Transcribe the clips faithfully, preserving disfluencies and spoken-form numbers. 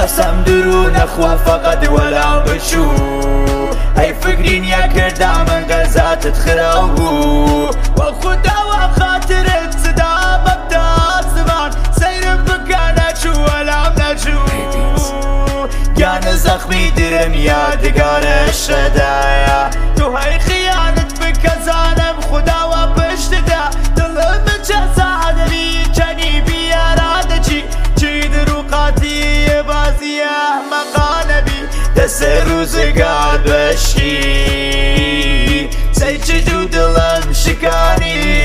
قسم درو نخوا فقط ولا بشو اي فكرين يا كردا من غزات تخراو وخدا وخاطر صدا مبدا زمان سير بكانا شو ولا نجو كان زخمي درم يادقار الشدايا تو هاي خيانة بكزانم خدا وبشتدا دلم جساد بي جاني بي ارادجي جيد روقاتي بازية مقالبي دسر روزقار بشي سيجدو دلم شكاني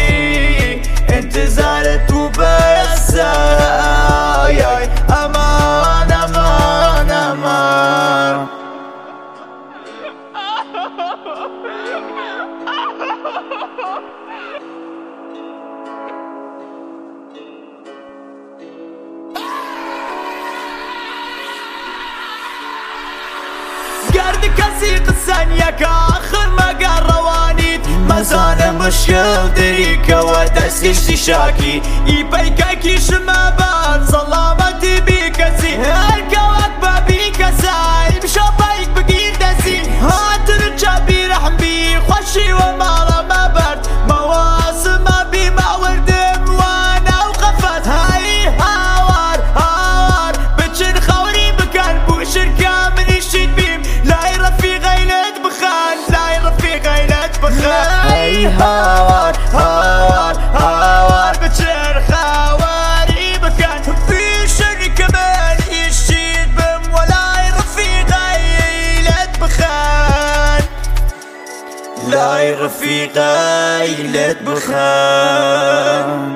انتظارت وبس امان امان امان قرد كسي قسانيك آخر ما قال روانيت مزانة مشكل دريك ودسي شاكي يبيكاكي شمابان سلامتي بيكسي هالكواك بابيكساي بشوفايك بقير دسي هاتر جابي رحم بي خوشي ومالا ما برد مواسم ما بي ما وردم وانا وقفت هاي هاوار هاوار بتشن خوري بكان بوشر كامل يشيد بيم لا يرفي غيلت بخان لا يرفي غيلت بخان هاي هاوار هاوار هاوار بتشن خواري بكان بوشر كمان يشيد بيم ولا يرفي غيلت بخان لا يرفي غيلت بخان